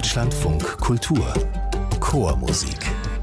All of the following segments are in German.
Deutschlandfunk Kultur Chormusik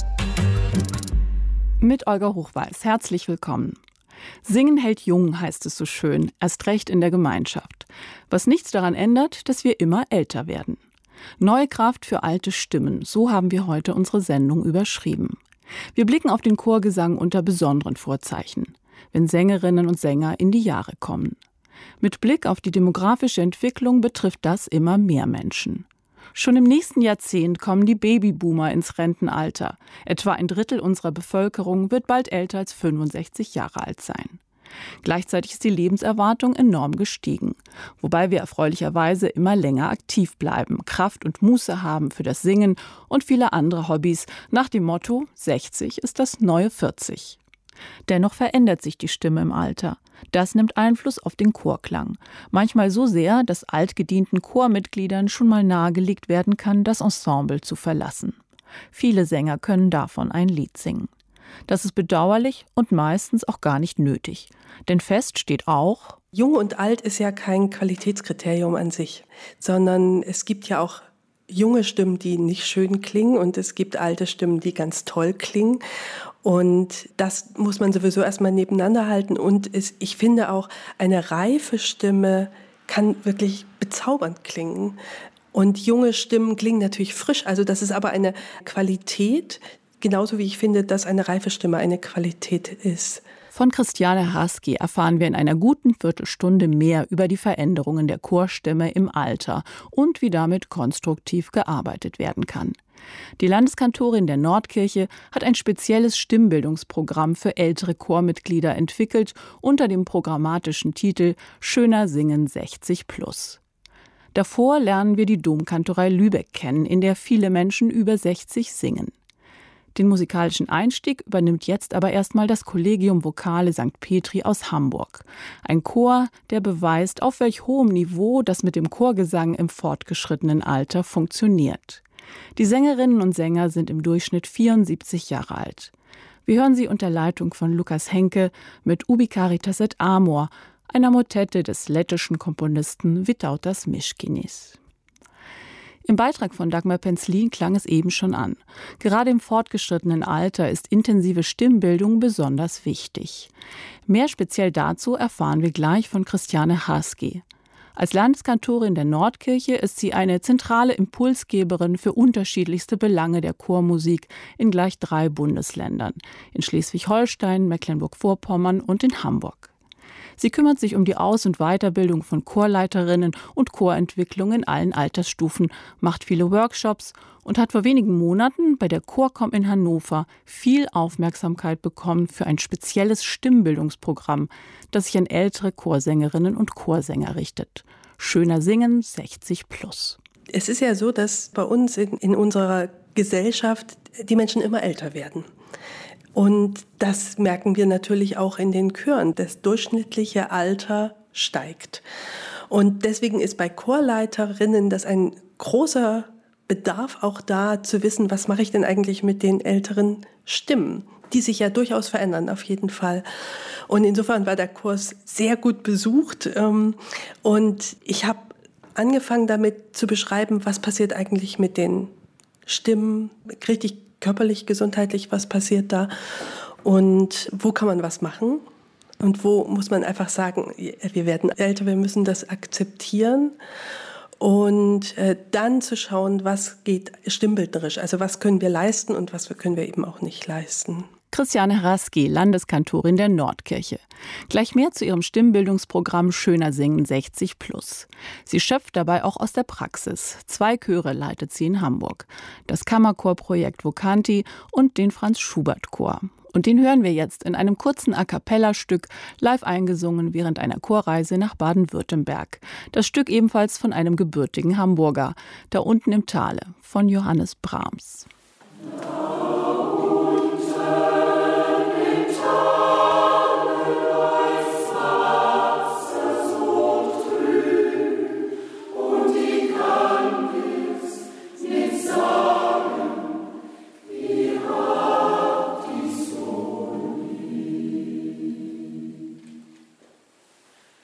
mit Olga Hochweiß. Herzlich willkommen. Singen hält jung, heißt es so schön, erst recht in der Gemeinschaft. Was nichts daran ändert, dass wir immer älter werden. Neue Kraft für alte Stimmen, so haben wir heute unsere Sendung überschrieben. Wir blicken auf den Chorgesang unter besonderen Vorzeichen, wenn Sängerinnen und Sänger in die Jahre kommen. Mit Blick auf die demografische Entwicklung betrifft das immer mehr Menschen. Schon im nächsten Jahrzehnt kommen die Babyboomer ins Rentenalter. Etwa ein Drittel unserer Bevölkerung wird bald älter als 65 Jahre alt sein. Gleichzeitig ist die Lebenserwartung enorm gestiegen, wobei wir erfreulicherweise immer länger aktiv bleiben, Kraft und Muße haben für das Singen und viele andere Hobbys, nach dem Motto: 60 ist das neue 40. Dennoch verändert sich die Stimme im Alter. Das nimmt Einfluss auf den Chorklang. Manchmal so sehr, dass altgedienten Chormitgliedern schon mal nahegelegt werden kann, das Ensemble zu verlassen. Viele Sänger können davon ein Lied singen. Das ist bedauerlich und meistens auch gar nicht nötig. Denn fest steht auch: Jung und alt ist ja kein Qualitätskriterium an sich, sondern es gibt ja auch junge Stimmen, die nicht schön klingen, und es gibt alte Stimmen, die ganz toll klingen. Und das muss man sowieso erstmal nebeneinander halten. Und ich finde auch, eine reife Stimme kann wirklich bezaubernd klingen. Und junge Stimmen klingen natürlich frisch. Also das ist aber eine Qualität, genauso wie ich finde, dass eine reife Stimme eine Qualität ist. Von Christiane Husky erfahren wir in einer guten Viertelstunde mehr über die Veränderungen der Chorstimme im Alter und wie damit konstruktiv gearbeitet werden kann. Die Landeskantorin der Nordkirche hat ein spezielles Stimmbildungsprogramm für ältere Chormitglieder entwickelt unter dem programmatischen Titel Schöner Singen 60+. Davor lernen wir die Domkantorei Lübeck kennen, in der viele Menschen über 60 singen. Den musikalischen Einstieg übernimmt jetzt aber erstmal das Collegium Vocale St. Petri aus Hamburg. Ein Chor, der beweist, auf welch hohem Niveau das mit dem Chorgesang im fortgeschrittenen Alter funktioniert. Die Sängerinnen und Sänger sind im Durchschnitt 74 Jahre alt. Wir hören sie unter Leitung von Lukas Henke mit Ubi Caritas et Amor, einer Motette des lettischen Komponisten Vytautas Miškinis. Im Beitrag von Dagmar Penzlin klang es eben schon an. Gerade im fortgeschrittenen Alter ist intensive Stimmbildung besonders wichtig. Mehr speziell dazu erfahren wir gleich von Christiane Husky. Als Landeskantorin der Nordkirche ist sie eine zentrale Impulsgeberin für unterschiedlichste Belange der Chormusik in gleich 3 Bundesländern: in Schleswig-Holstein, Mecklenburg-Vorpommern und in Hamburg. Sie kümmert sich um die Aus- und Weiterbildung von Chorleiterinnen und Chorentwicklung in allen Altersstufen, macht viele Workshops und hat vor wenigen Monaten bei der Chorcom in Hannover viel Aufmerksamkeit bekommen für ein spezielles Stimmbildungsprogramm, das sich an ältere Chorsängerinnen und Chorsänger richtet. Schöner Singen 60+. Es ist ja so, dass bei uns in unserer Gesellschaft die Menschen immer älter werden. Und das merken wir natürlich auch in den Chören. Das durchschnittliche Alter steigt. Und deswegen ist bei Chorleiterinnen das ein großer Bedarf auch da, zu wissen, was mache ich denn eigentlich mit den älteren Stimmen, die sich ja durchaus verändern, auf jeden Fall. Und insofern war der Kurs sehr gut besucht. Und ich habe angefangen damit zu beschreiben, was passiert eigentlich mit den Stimmen, richtig körperlich, gesundheitlich, was passiert da und wo kann man was machen und wo muss man einfach sagen, wir werden älter, wir müssen das akzeptieren und dann zu schauen, was geht stimmbildnerisch, also was können wir leisten und was können wir eben auch nicht leisten. Christiane Husky, Landeskantorin der Nordkirche. Gleich mehr zu ihrem Stimmbildungsprogramm Schöner Singen 60+. Sie schöpft dabei auch aus der Praxis. 2 Chöre leitet sie in Hamburg: das Kammerchorprojekt Vocanti und den Franz-Schubert-Chor. Und den hören wir jetzt in einem kurzen A-cappella-Stück, live eingesungen während einer Chorreise nach Baden-Württemberg. Das Stück ebenfalls von einem gebürtigen Hamburger, da unten im Tale, von Johannes Brahms.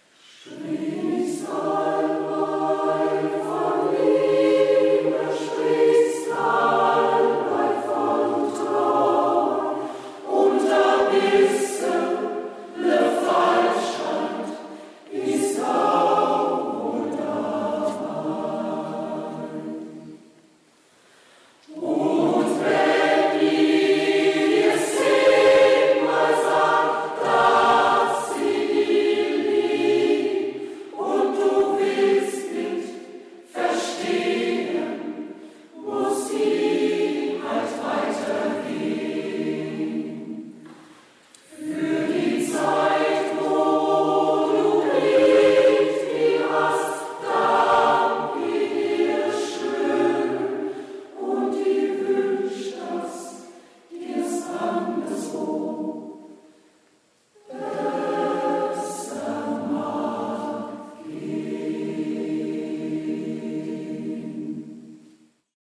Sprich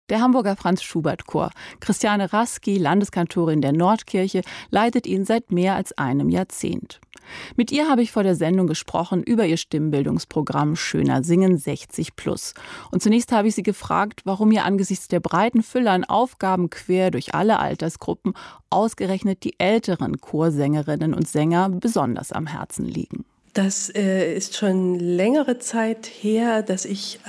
Der Hamburger Franz-Schubert-Chor. Christiane Raski, Landeskantorin der Nordkirche, leitet ihn seit mehr als einem Jahrzehnt. Mit ihr habe ich vor der Sendung gesprochen über ihr Stimmbildungsprogramm Schöner Singen 60+. Und zunächst habe ich sie gefragt, warum ihr angesichts der breiten Fülle an Aufgaben quer durch alle Altersgruppen ausgerechnet die älteren Chorsängerinnen und Sänger besonders am Herzen liegen. Das ist schon längere Zeit her, dass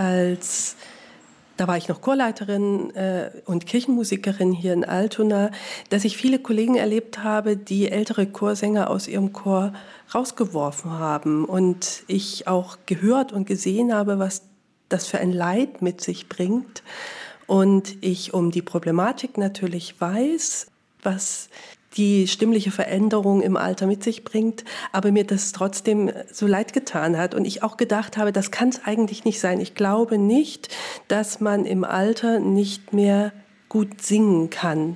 da war ich noch Chorleiterin und Kirchenmusikerin hier in Altona, dass ich viele Kollegen erlebt habe, die ältere Chorsänger aus ihrem Chor rausgeworfen haben. Und ich auch gehört und gesehen habe, was das für ein Leid mit sich bringt. Und ich um die Problematik natürlich weiß, was die stimmliche Veränderung im Alter mit sich bringt, aber mir das trotzdem so leid getan hat. Und ich auch gedacht habe, das kann es eigentlich nicht sein. Ich glaube nicht, dass man im Alter nicht mehr gut singen kann.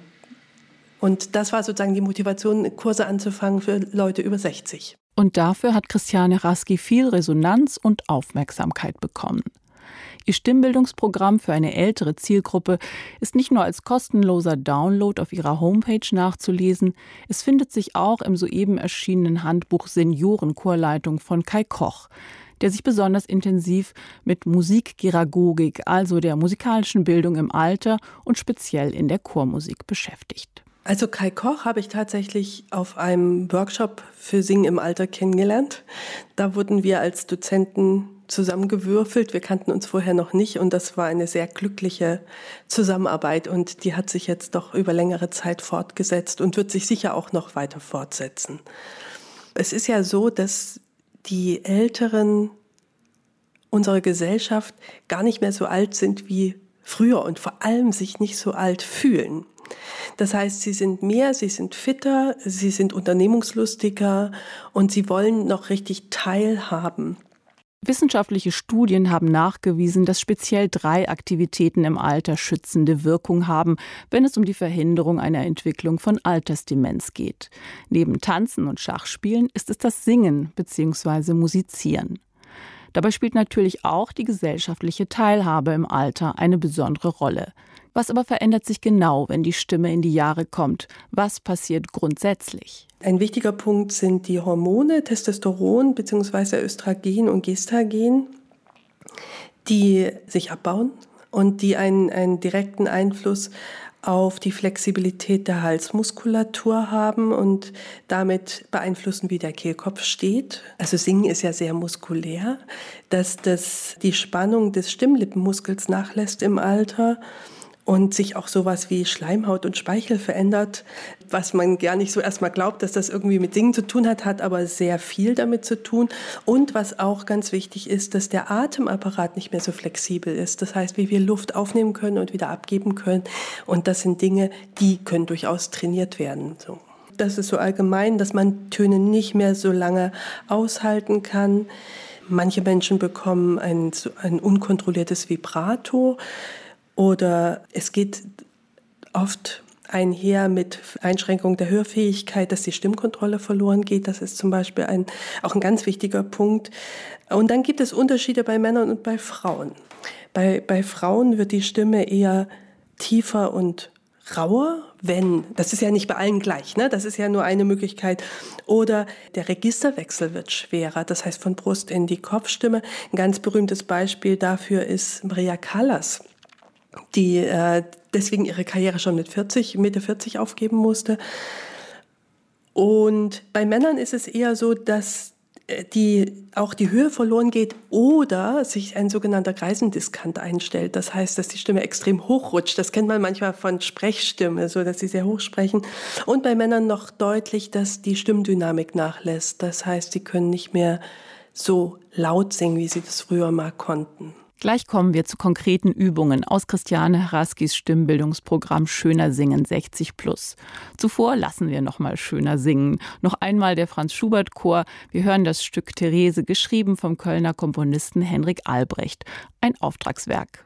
Und das war sozusagen die Motivation, Kurse anzufangen für Leute über 60. Und dafür hat Christiane Raski viel Resonanz und Aufmerksamkeit bekommen. Ihr Stimmbildungsprogramm für eine ältere Zielgruppe ist nicht nur als kostenloser Download auf ihrer Homepage nachzulesen, es findet sich auch im soeben erschienenen Handbuch Seniorenchorleitung von Kai Koch, der sich besonders intensiv mit Musikgeragogik, also der musikalischen Bildung im Alter und speziell in der Chormusik beschäftigt. Also Kai Koch habe ich tatsächlich auf einem Workshop für Singen im Alter kennengelernt. Da wurden wir als Dozenten zusammengewürfelt. Wir kannten uns vorher noch nicht und das war eine sehr glückliche Zusammenarbeit und die hat sich jetzt doch über längere Zeit fortgesetzt und wird sich sicher auch noch weiter fortsetzen. Es ist ja so, dass die Älteren unserer Gesellschaft gar nicht mehr so alt sind wie früher und vor allem sich nicht so alt fühlen. Das heißt, sie sind fitter, sie sind unternehmungslustiger und sie wollen noch richtig teilhaben. Wissenschaftliche Studien haben nachgewiesen, dass speziell 3 Aktivitäten im Alter schützende Wirkung haben, wenn es um die Verhinderung einer Entwicklung von Altersdemenz geht. Neben Tanzen und Schachspielen ist es das Singen bzw. Musizieren. Dabei spielt natürlich auch die gesellschaftliche Teilhabe im Alter eine besondere Rolle. Was aber verändert sich genau, wenn die Stimme in die Jahre kommt? Was passiert grundsätzlich? Ein wichtiger Punkt sind die Hormone, Testosteron bzw. Östrogen und Gestagen, die sich abbauen und die einen direkten Einfluss auf die Flexibilität der Halsmuskulatur haben und damit beeinflussen, wie der Kehlkopf steht. Also Singen ist ja sehr muskulär, dass die Spannung des Stimmlippenmuskels nachlässt im Alter und sich auch sowas wie Schleimhaut und Speichel verändert, was man gar nicht so erstmal glaubt, dass das irgendwie mit Singen zu tun hat aber sehr viel damit zu tun. Und was auch ganz wichtig ist, dass der Atemapparat nicht mehr so flexibel ist. Das heißt, wie wir Luft aufnehmen können und wieder abgeben können. Und das sind Dinge, die können durchaus trainiert werden. So. Das ist so allgemein, dass man Töne nicht mehr so lange aushalten kann. Manche Menschen bekommen ein unkontrolliertes Vibrato. Oder es geht oft einher mit Einschränkung der Hörfähigkeit, dass die Stimmkontrolle verloren geht. Das ist zum Beispiel auch ein ganz wichtiger Punkt. Und dann gibt es Unterschiede bei Männern und bei Frauen. Bei Frauen wird die Stimme eher tiefer und rauer, das ist ja nicht bei allen gleich, ne? Das ist ja nur eine Möglichkeit. Oder der Registerwechsel wird schwerer, das heißt von Brust in die Kopfstimme. Ein ganz berühmtes Beispiel dafür ist Maria Callas, die deswegen ihre Karriere schon Mitte 40 aufgeben musste. Und bei Männern ist es eher so, dass auch die Höhe verloren geht oder sich ein sogenannter Greisendiskant einstellt. Das heißt, dass die Stimme extrem hochrutscht. Das kennt man manchmal von Sprechstimme, so dass sie sehr hoch sprechen. Und bei Männern noch deutlich, dass die Stimmdynamik nachlässt. Das heißt, sie können nicht mehr so laut singen, wie sie das früher mal konnten. Gleich kommen wir zu konkreten Übungen aus Christiane Raskis Stimmbildungsprogramm Schöner Singen 60+. Zuvor lassen wir noch mal schöner singen. Noch einmal der Franz-Schubert-Chor. Wir hören das Stück Therese, geschrieben vom Kölner Komponisten Henrik Albrecht. Ein Auftragswerk.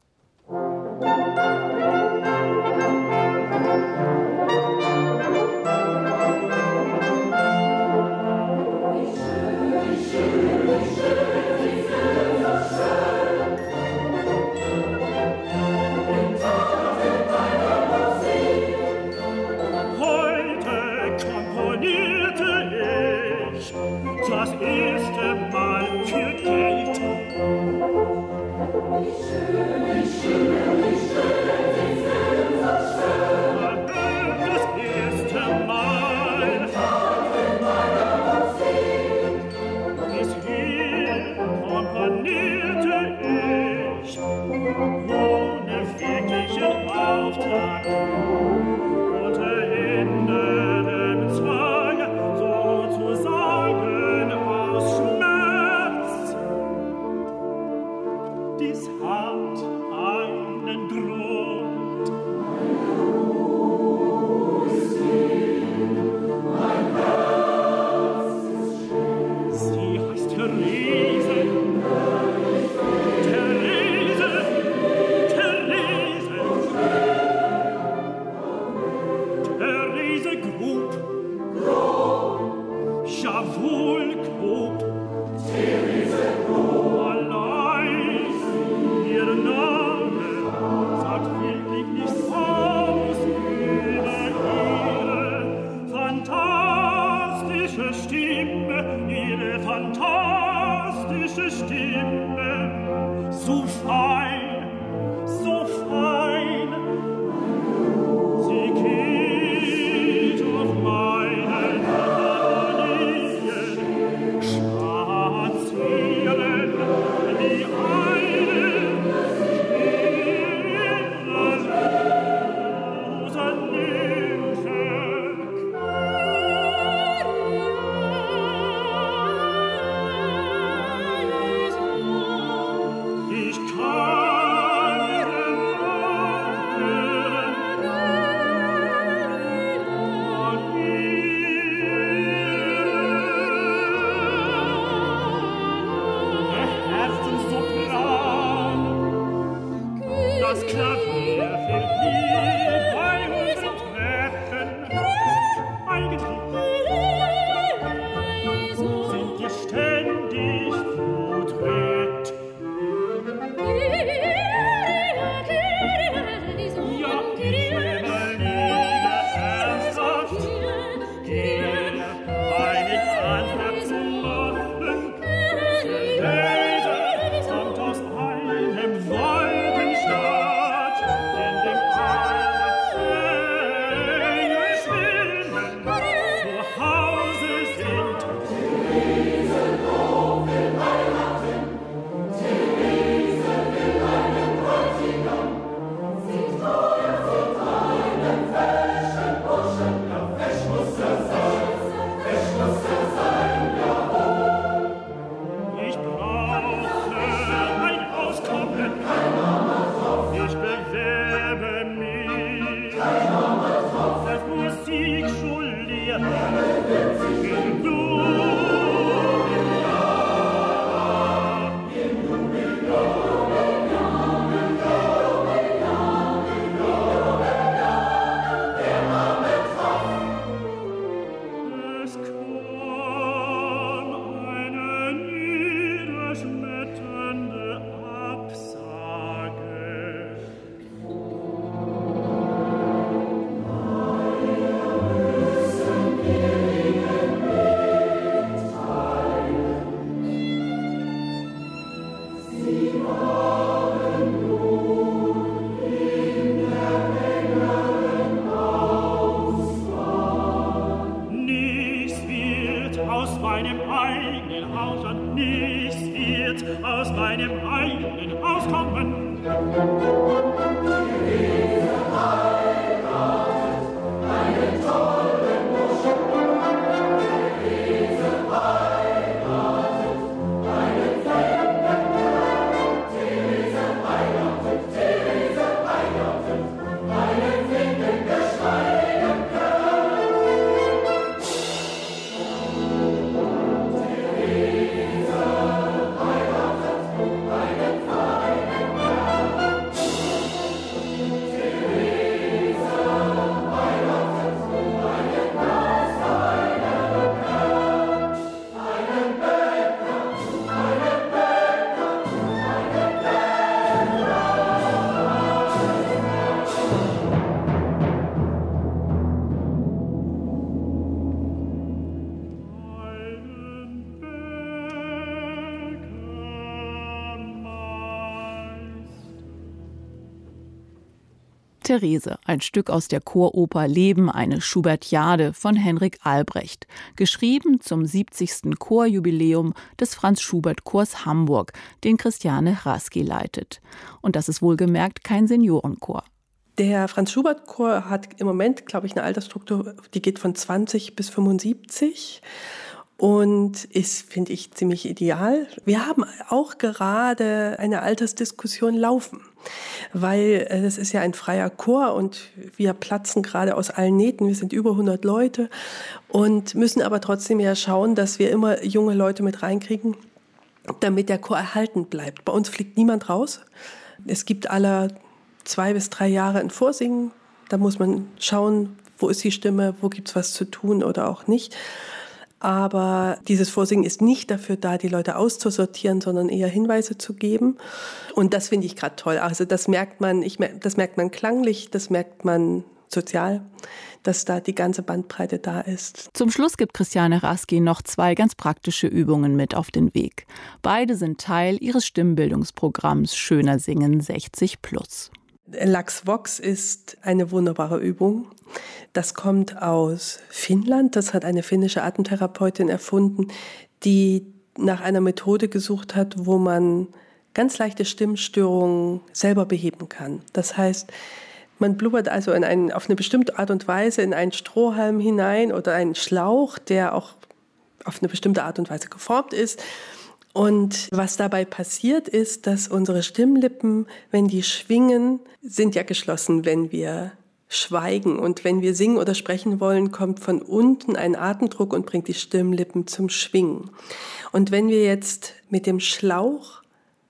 Therese, ein Stück aus der Choroper Leben, eine Schubertiade von Henrik Albrecht, geschrieben zum 70. Chorjubiläum des Franz-Schubert-Chors Hamburg, den Christiane Raski leitet. Und das ist wohlgemerkt kein Seniorenchor. Der Franz-Schubert-Chor hat im Moment, glaube ich, eine Altersstruktur, die geht von 20 bis 75. Und ist, finde ich, ziemlich ideal. Wir haben auch gerade eine Altersdiskussion laufen, weil das ist ja ein freier Chor und wir platzen gerade aus allen Nähten. Wir sind über 100 Leute und müssen aber trotzdem ja schauen, dass wir immer junge Leute mit reinkriegen, damit der Chor erhalten bleibt. Bei uns fliegt niemand raus. Es gibt alle 2 bis 3 Jahre ein Vorsingen. Da muss man schauen, wo ist die Stimme, wo gibt's was zu tun oder auch nicht. Aber dieses Vorsingen ist nicht dafür da, die Leute auszusortieren, sondern eher Hinweise zu geben. Und das finde ich gerade toll. Also das merkt man klanglich, das merkt man sozial, dass da die ganze Bandbreite da ist. Zum Schluss gibt Christiane Raski noch 2 ganz praktische Übungen mit auf den Weg. Beide sind Teil ihres Stimmbildungsprogramms Schöner Singen 60+. Lax Vox ist eine wunderbare Übung. Das kommt aus Finnland. Das hat eine finnische Atemtherapeutin erfunden, die nach einer Methode gesucht hat, wo man ganz leichte Stimmstörungen selber beheben kann. Das heißt, man blubbert also auf eine bestimmte Art und Weise in einen Strohhalm hinein oder einen Schlauch, der auch auf eine bestimmte Art und Weise geformt ist. Und was dabei passiert ist, dass unsere Stimmlippen, wenn die schwingen, sind ja geschlossen, wenn wir schweigen. Und wenn wir singen oder sprechen wollen, kommt von unten ein Atemdruck und bringt die Stimmlippen zum Schwingen. Und wenn wir jetzt mit dem Schlauch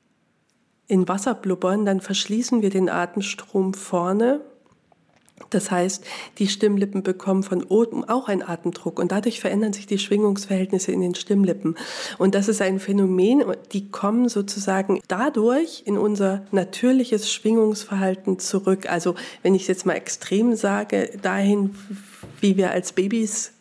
in Wasser blubbern, dann verschließen wir den Atemstrom vorne. Das heißt, die Stimmlippen bekommen von oben auch einen Atemdruck und dadurch verändern sich die Schwingungsverhältnisse in den Stimmlippen. Und das ist ein Phänomen, die kommen sozusagen dadurch in unser natürliches Schwingungsverhalten zurück. Also wenn ich es jetzt mal extrem sage, dahin, wie wir als Babys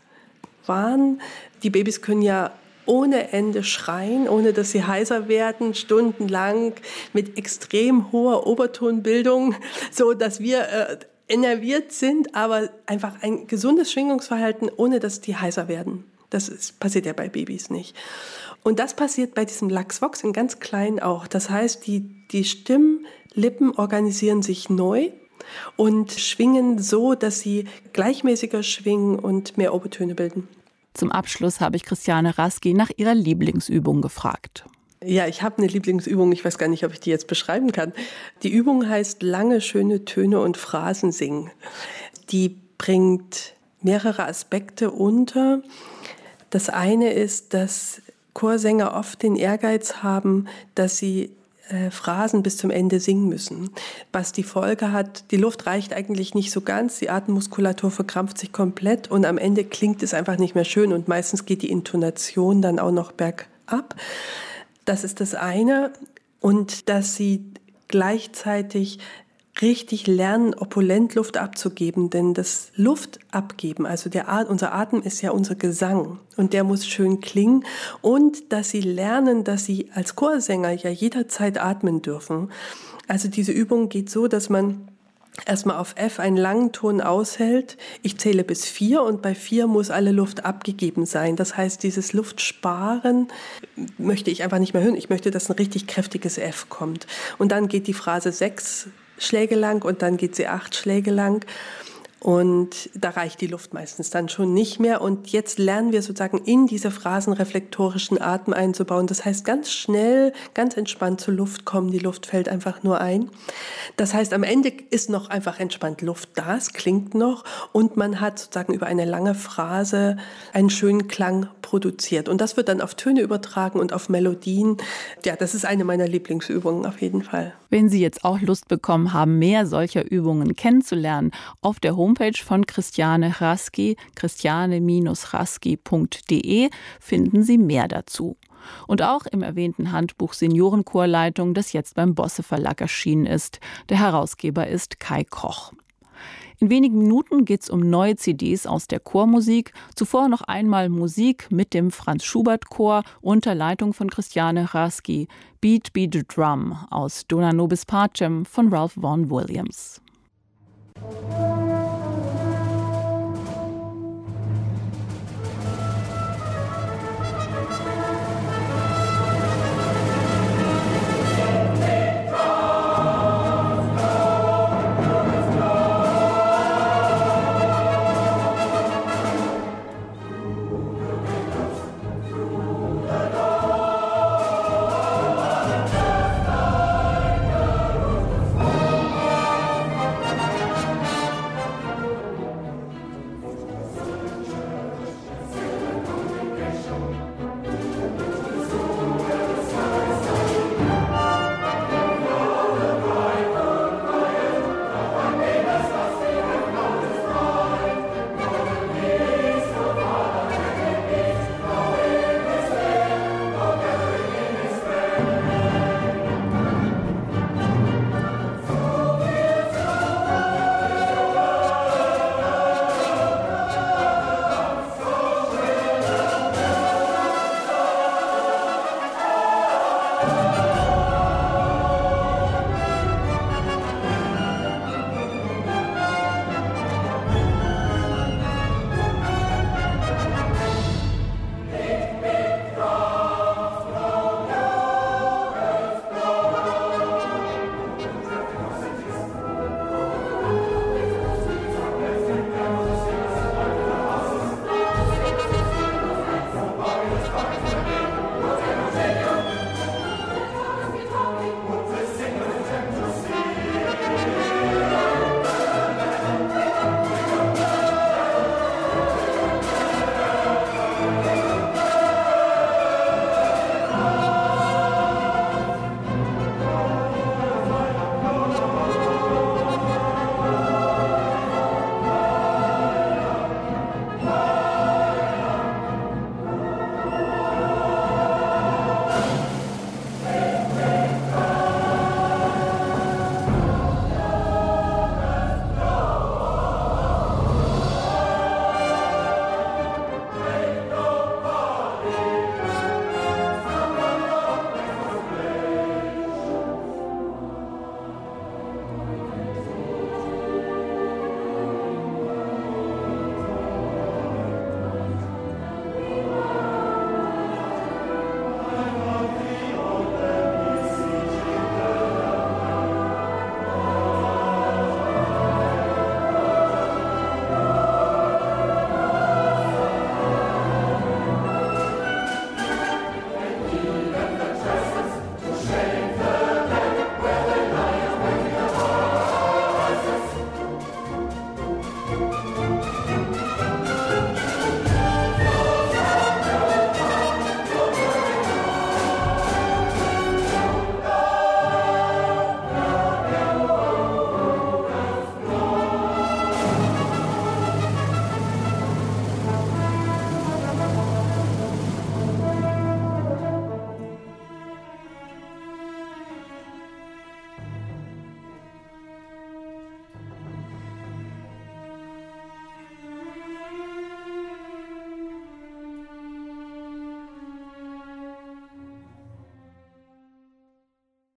waren. Die Babys können ja ohne Ende schreien, ohne dass sie heiser werden, stundenlang mit extrem hoher Obertonbildung, so dass wir enerviert sind, aber einfach ein gesundes Schwingungsverhalten, ohne dass die heiser werden. Passiert ja bei Babys nicht. Und das passiert bei diesem Lax Vox in ganz klein auch. Das heißt, die Stimmlippen organisieren sich neu und schwingen so, dass sie gleichmäßiger schwingen und mehr Obertöne bilden. Zum Abschluss habe ich Christiane Raski nach ihrer Lieblingsübung gefragt. Ja, ich habe eine Lieblingsübung, ich weiß gar nicht, ob ich die jetzt beschreiben kann. Die Übung heißt lange, schöne Töne und Phrasen singen. Die bringt mehrere Aspekte unter. Das eine ist, dass Chorsänger oft den Ehrgeiz haben, dass sie Phrasen bis zum Ende singen müssen. Was die Folge hat, die Luft reicht eigentlich nicht so ganz, die Atemmuskulatur verkrampft sich komplett und am Ende klingt es einfach nicht mehr schön und meistens geht die Intonation dann auch noch bergab. Das ist das eine. Und dass sie gleichzeitig richtig lernen, opulent Luft abzugeben. Denn das Luftabgeben, also unser Atem ist ja unser Gesang und der muss schön klingen. Und dass sie lernen, dass sie als Chorsänger ja jederzeit atmen dürfen. Also diese Übung geht so, dass man erstmal auf F einen langen Ton aushält. Ich zähle bis 4 und bei 4 muss alle Luft abgegeben sein. Das heißt, dieses Luftsparen möchte ich einfach nicht mehr hören. Ich möchte, dass ein richtig kräftiges F kommt. Und dann geht die Phrase 6 Schläge lang und dann geht sie 8 Schläge lang. Und da reicht die Luft meistens dann schon nicht mehr. Und jetzt lernen wir sozusagen in diese Phrasen reflektorischen Atem einzubauen. Das heißt, ganz schnell, ganz entspannt zur Luft kommen. Die Luft fällt einfach nur ein. Das heißt, am Ende ist noch einfach entspannt Luft da. Es klingt noch. Und man hat sozusagen über eine lange Phrase einen schönen Klang produziert. Und das wird dann auf Töne übertragen und auf Melodien. Ja, das ist eine meiner Lieblingsübungen auf jeden Fall. Wenn Sie jetzt auch Lust bekommen haben, mehr solcher Übungen kennenzulernen, auf der Homepage von Christiane Raski, christiane-raski.de, finden Sie mehr dazu. Und auch im erwähnten Handbuch Seniorenchorleitung, das jetzt beim Bosse Verlag erschienen ist. Der Herausgeber ist Kai Koch. In wenigen Minuten geht es um neue CDs aus der Chormusik. Zuvor noch einmal Musik mit dem Franz-Schubert-Chor unter Leitung von Christiane Raski. Beat, Beat, Drum aus Dona Nobis Pacem von Ralph Vaughan Williams.